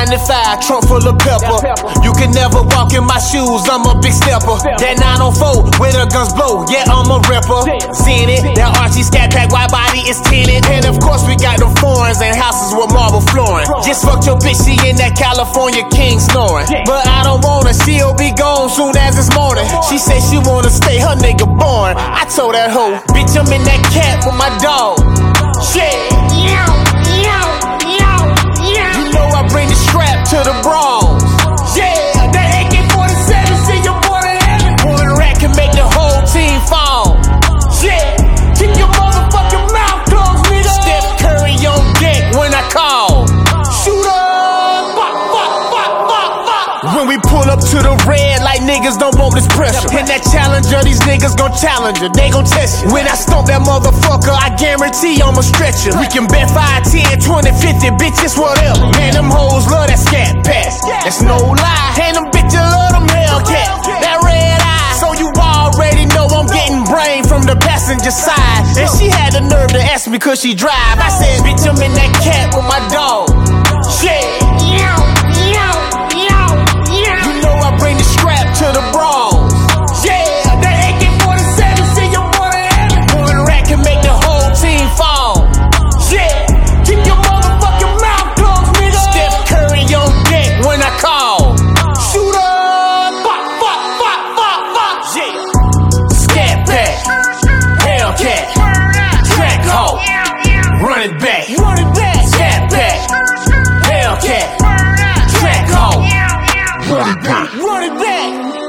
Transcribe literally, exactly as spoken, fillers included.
ninety-five, trunk full of pepper. You can never walk in my shoes, I'm a big stepper. That nine oh four, where the guns blow, yeah, I'm a ripper. Seen it, that Archie scat pack, wide body is tinted. And of course we got them foreigns and houses with marble flooring. Just fucked your bitch, she in that California king snoring. But I don't want her, she'll be gone soon as it's morning. She said she wanna stay, her nigga born. I told that hoe, bitch, I'm in that cat with my dog. Shit. You know I bring the strap to the brawls. Yeah, that A K forty-seven, see your boy in heaven. One rat can make the whole team fall. Yeah, keep your motherfucking mouth closed, nigga. Steph Curry on deck when I call. Shoot up, fuck, fuck, fuck, fuck, fuck. When we pull up to the red, like niggas don't want this pressure. In that challenger, these niggas gon' challenge you, they gon' test you. When I stomp that motherfucker, I guarantee I'ma stretch you. We can bet five, ten, twenty, fifty, bitches, whatever. Man, them hoes love that scat pass. That's no lie. And them bitches love them Hellcat. That red eye. So you already know I'm getting brain from the passenger side. And she had the nerve to ask me could she drive. I said, bitch, I'm in that cat with my dog. Shit. You know I bring the strap to the brawls. Yeah, that A K forty-seven, see your boy in heaven. One rat can make the whole team fall. Yeah, keep your motherfucking mouth closed, nigga. Steph Curry on deck when I call. Shoot up, fuck, fuck, fuck, fuck, fuck. Yeah, scat pack, Hellcat, track hawk, run it back, run it back. Scat pack, Hellcat, track hawk, run it back, run it back.